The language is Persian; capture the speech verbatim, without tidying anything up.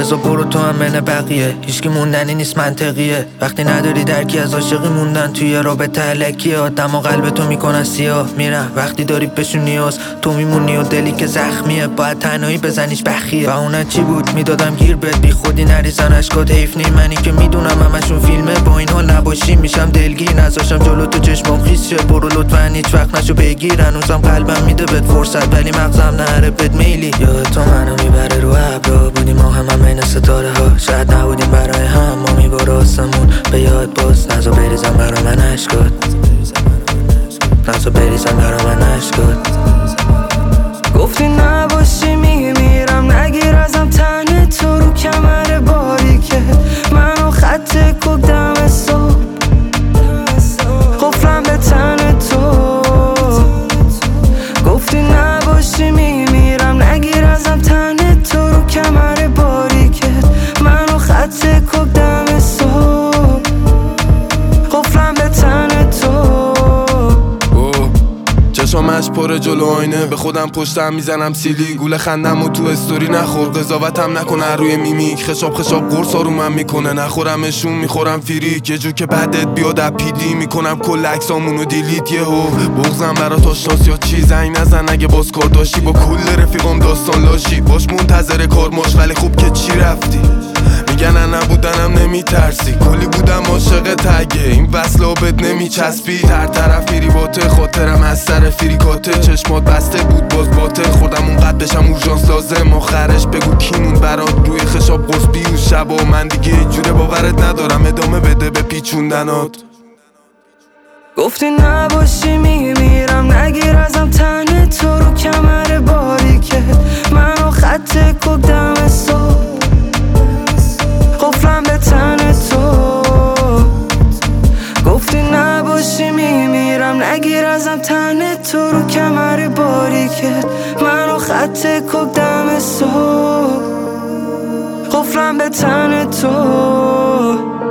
بازا برو تو هم من بقیه، هیچکی موندنی نیست منطقیه. وقتی نداری درکی از عاشقی موندن توی رابطه الکیه. آدم و قلب تو میکنن سیاه میرن وقتی داری بهشون نیاز. تو میمونی و دلی که زخمیه باید تنهایی بزنیش بخیه. و اونن چی بود میدادم گیر بهت بی خودی نریزن اشکات حیف نی. منی که میدونم همشون فیلمه با این حال نباشی میشم دلگیر. نذاشم جلو تو چشمام خیس شه برو لطفا هیچ وقت نشو بگیر. هنوزم قلبم میده بهت فرصت ولی مغزم نهره بهت میلی. یاد تو منو میبره رو ابرا بودیم ما هم هم بین ستاره ها. شاید نبودیم برای هم ما میباره آسمون به یاد باز. نزا بریزم برا من اشکات نزا بریزم برا من اشکات. گفتی نباشی میمیرم نگیر ازم تن تو رو کمر باریکه. منو خط کوک دم صبح قفلم به تن تو. گفتی نباشی میمیرم نگیر ازم تن تو رو کمر باریکه. منو خط کوک دم صبح قفلم به تن تو. چشامش پر جلو آینه به خودم پشتم میزنم سیلی. گوله خندم و تو استوری نخور قضاوتم نکنه روی میمیک. خشاب خشاب قرص رو من میکنه نخورمشون میخورم فریک. یه جو که بعدت بیاد اپیدی میکنم کل عکسامونو دیلیت. یهو بغضم برات آشناس یا چی زنگ نزن اگه باز کار داشتی. با کل رفیقام داستان لاشی باش منتظر کار ماش ولی خوب که چی رفتی. میگن نبودنم نمیترسی کلی بودم عاشق تگه. این وصل آبت نمیچسبی هر طرف میری باته. خاطرم از سر فریکاته چشمات بسته بود باز باته. خوردم اونقدر بشم اورژانس لازم آخرش بگو کیمون برات روی خشاب قرص بیوز شبا. من دیگه اینجوره باورت ندارم ادامه بده به پیچوندنات. گفتی نباشی میمیرم نگیر ازم تن تو رو کمر باریکه. منو خط کوک دم صبح قفلم به تن تو. گفتی نباشی میمیرم نگیر ازم تن تو رو کمر باریکه. منو خط کوک دم صبح قفلم به تن تو.